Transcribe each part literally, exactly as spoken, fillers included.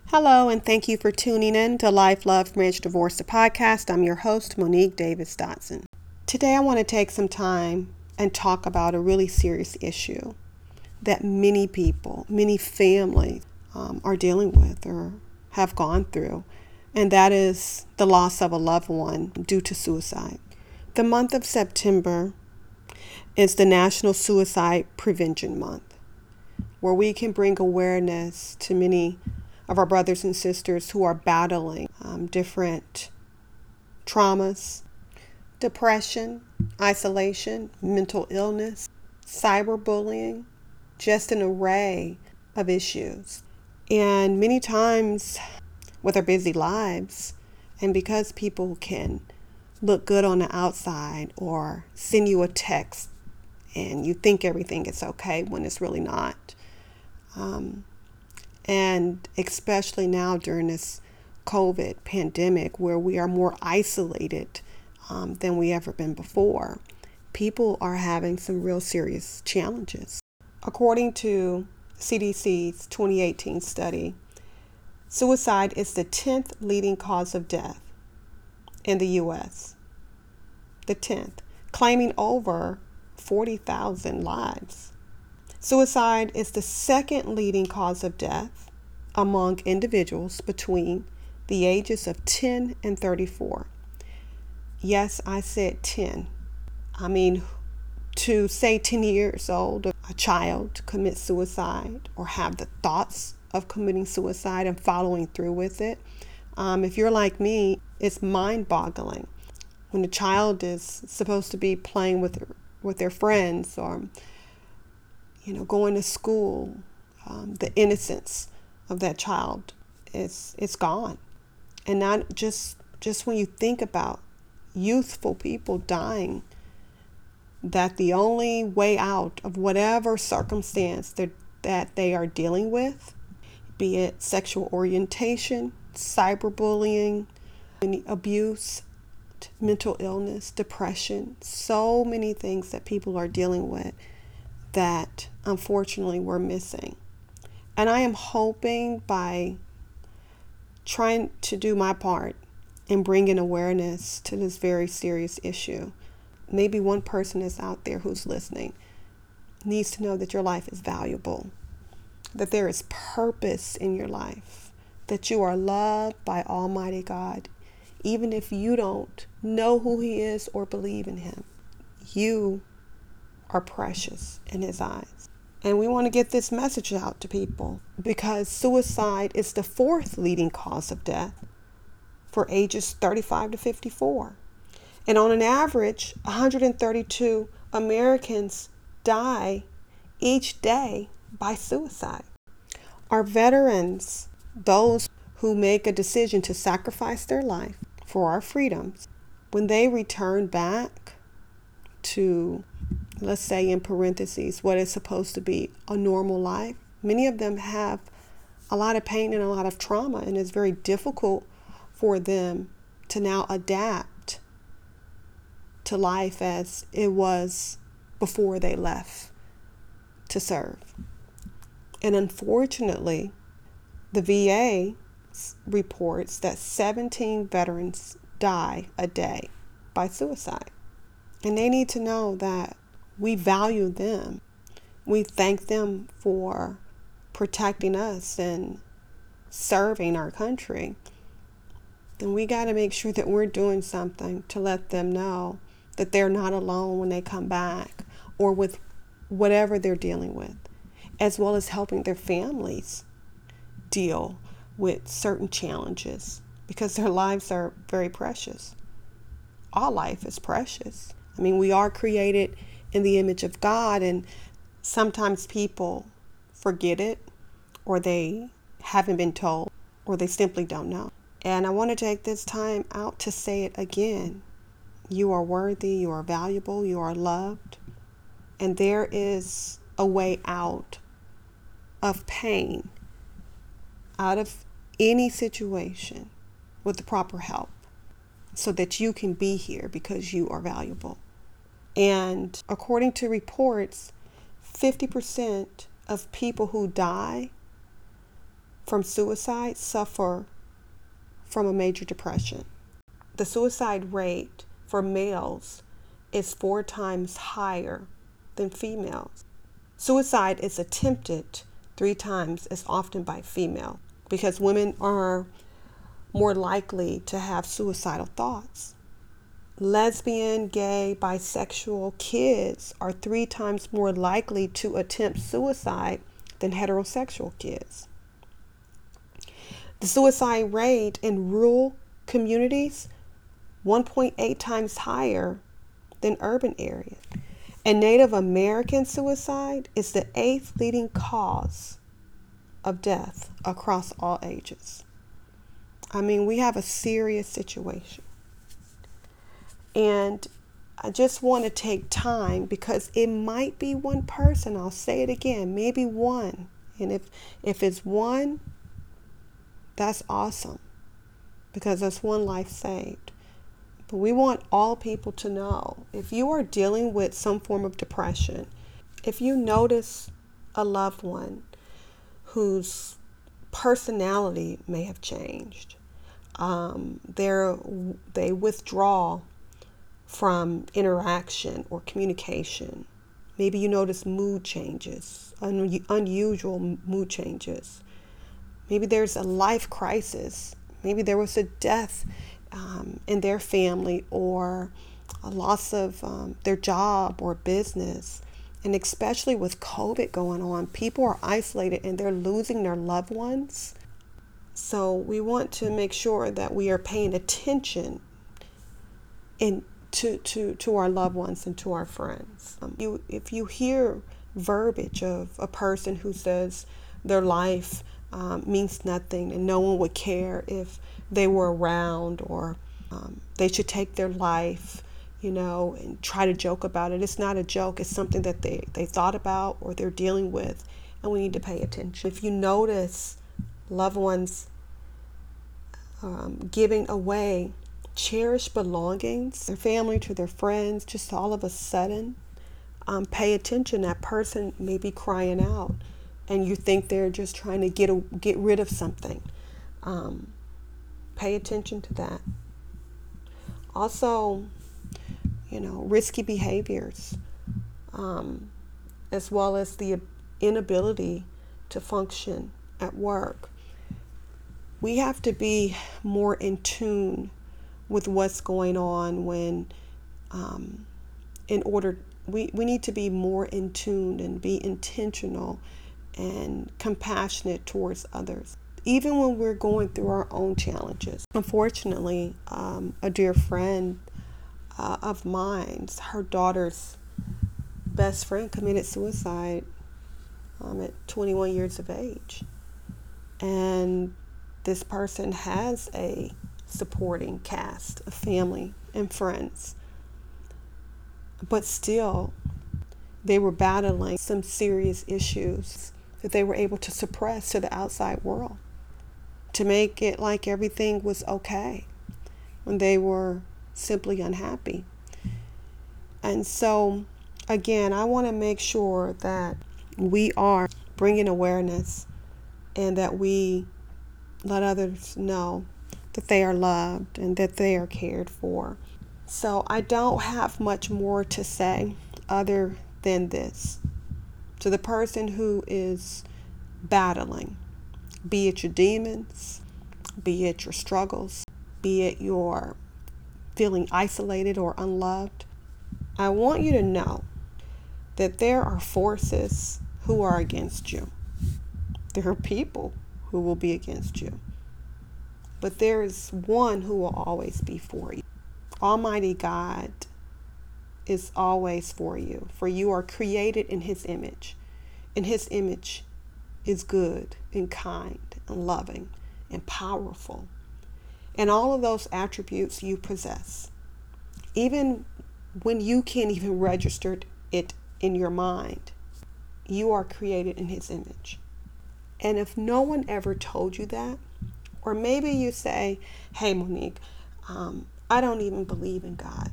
Hello, and thank you for tuning in to Life, Love, Marriage, Divorce, the podcast. I'm your host, Monique Davis Dotson. Today, I want to take some time and talk about a really serious issue that many people, many families um, are dealing with or have gone through, and that is the loss of a loved one due to suicide. The month of September is the National Suicide Prevention Month, where we can bring awareness to many of our brothers and sisters who are battling um, different traumas, depression, isolation, mental illness, cyberbullying, just an array of issues. And many times with our busy lives, and because people can look good on the outside or send you a text and you think everything is okay when it's really not. Um, And especially now during this COVID pandemic, where we are more isolated um, than we ever been before, people are having some real serious challenges. According to C D C's twenty eighteen study, suicide is the tenth leading cause of death in the U S. The tenth, claiming over forty thousand lives. Suicide is the second leading cause of death among individuals between the ages of ten and thirty-four. Yes, I said ten. I mean, to say ten years old, a child commit suicide or have the thoughts of committing suicide and following through with it. Um, if you're like me, it's mind-boggling. When a child is supposed to be playing with with their friends or you know, going to school, um, the innocence of that child is it's gone. And not just just when you think about youthful people dying, that the only way out of whatever circumstance that that they are dealing with, be it sexual orientation, cyberbullying, abuse, mental illness, depression, so many things that people are dealing with that unfortunately we're missing. And I am hoping by trying to do my part in bringing awareness to this very serious issue, maybe one person is out there who's listening needs to know that your life is valuable, that there is purpose in your life, that you are loved by Almighty God, even if you don't know who He is or believe in Him. You are precious in His eyes. And we want to get this message out to people because suicide is the fourth leading cause of death for ages thirty-five to fifty-four. And on an average, one hundred thirty-two Americans die each day by suicide. Our veterans, those who make a decision to sacrifice their life for our freedoms, when they return back to, let's say in parentheses, what is supposed to be a normal life, many of them have a lot of pain and a lot of trauma, and it's very difficult for them to now adapt to life as it was before they left to serve. And unfortunately, the V A reports that seventeen veterans die a day by suicide. And they need to know that we value them. We thank them for protecting us and serving our country. And we got to make sure that we're doing something to let them know that they're not alone when they come back or with whatever they're dealing with, as well as helping their families deal with certain challenges because their lives are very precious. All life is precious. I mean, we are created in the image of God, and sometimes people forget it, or they haven't been told, or they simply don't know. And I want to take this time out to say it again. You are worthy, you are valuable, you are loved, and there is a way out of pain, out of any situation with the proper help, so that you can be here because you are valuable. And according to reports, fifty percent of people who die from suicide suffer from a major depression. The suicide rate for males is four times higher than females. Suicide is attempted three times as often by females because women are more likely to have suicidal thoughts. Lesbian, gay, bisexual kids are three times more likely to attempt suicide than heterosexual kids. The suicide rate in rural communities, one point eight times higher than urban areas. And Native American suicide is the eighth leading cause of death across all ages. I mean, we have a serious situation. And I just want to take time because it might be one person. I'll say it again, maybe one. And if if it's one, that's awesome because that's one life saved. But we want all people to know, if you are dealing with some form of depression, if you notice a loved one whose personality may have changed, um, they're, they withdraw from interaction or communication. Maybe you notice mood changes, un- unusual mood changes. Maybe there's a life crisis. Maybe there was a death um, in their family or a loss of um, their job or business. And especially with COVID going on, people are isolated and they're losing their loved ones. So we want to make sure that we are paying attention in To, to, to our loved ones and to our friends. Um, you, if you hear verbiage of a person who says their life um, means nothing and no one would care if they were around, or um, they should take their life, you know, and try to joke about it. It's not a joke. It's something that they, they thought about or they're dealing with, and we need to pay attention. If you notice loved ones um, giving away cherished belongings, their family, to their friends, just all of a sudden, um, pay attention. That person may be crying out and you think they're just trying to get a, get rid of something. Um, pay attention to that. Also, you know, risky behaviors, um, as well as the inability to function at work. We have to be more in tune with what's going on when, um, in order, we, we need to be more in tune and be intentional and compassionate towards others, even when we're going through our own challenges. Unfortunately, um, a dear friend uh, of mine, her daughter's best friend committed suicide um, at twenty-one years of age. And this person has a supporting cast of family and friends, but still they were battling some serious issues that they were able to suppress to the outside world to make it like everything was okay when they were simply unhappy. And so again, I want to make sure that we are bringing awareness and that we let others know that they are loved and that they are cared for. So I don't have much more to say other than this. To the person who is battling, be it your demons, be it your struggles, be it your feeling isolated or unloved, I want you to know that there are forces who are against you. There are people who will be against you. But there is one who will always be for you. Almighty God is always for you, for you are created in His image. And His image is good and kind and loving and powerful. And all of those attributes you possess. Even when you can't even register it in your mind, you are created in His image. And if no one ever told you that, or maybe you say, hey, Monique, um, I don't even believe in God.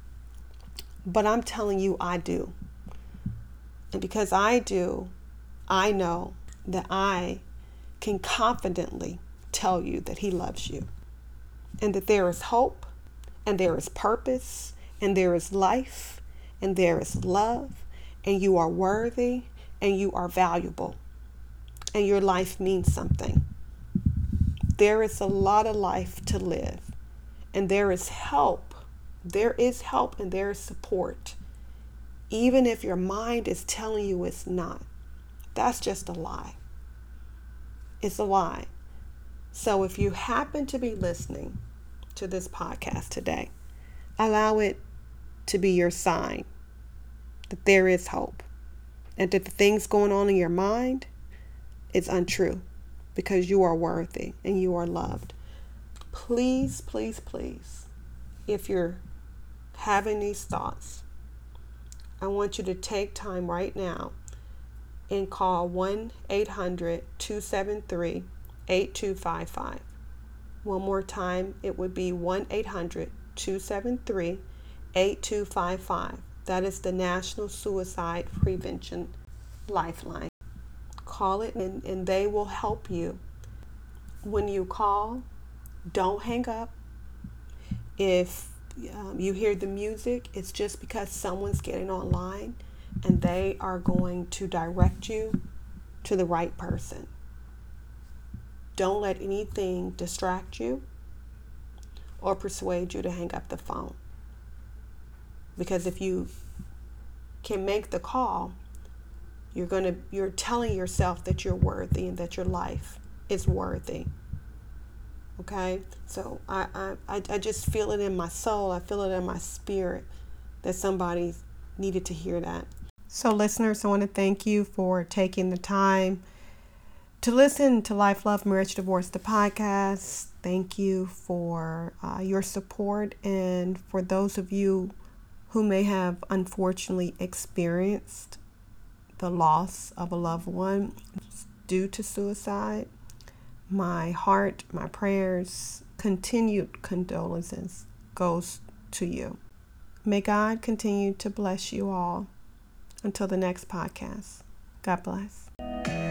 But I'm telling you, I do. And because I do, I know that I can confidently tell you that he loves you and that there is hope and there is purpose and there is life and there is love and you are worthy and you are valuable and your life means something. There is a lot of life to live and there is help. There is help and there is support. Even if your mind is telling you it's not, that's just a lie. It's a lie. So if you happen to be listening to this podcast today, allow it to be your sign that there is hope and that the things going on in your mind is untrue because you are worthy and you are loved. Please, please, please, if you're having these thoughts, I want you to take time right now and call one eight hundred two seven three eight two five five. One more time, it would be one eight hundred two seven three eight two five five. That is the National Suicide Prevention Lifeline. Call it and, and they will help you. When you call, don't hang up. If um, you hear the music, it's just because someone's getting online and they are going to direct you to the right person. Don't let anything distract you or persuade you to hang up the phone. Because if you can make the call, you're going to you're telling yourself that you're worthy and that your life is worthy. Okay? So I, I, I just feel it in my soul. I feel it in my spirit that somebody needed to hear that. So listeners, I want to thank you for taking the time to listen to Life, Love, Marriage, Divorce, the podcast. Thank you for uh, your support. And for those of you who may have unfortunately experienced the loss of a loved one due to suicide, my heart, my prayers, continued condolences goes to you. May God continue to bless you all. Until the next podcast. God bless.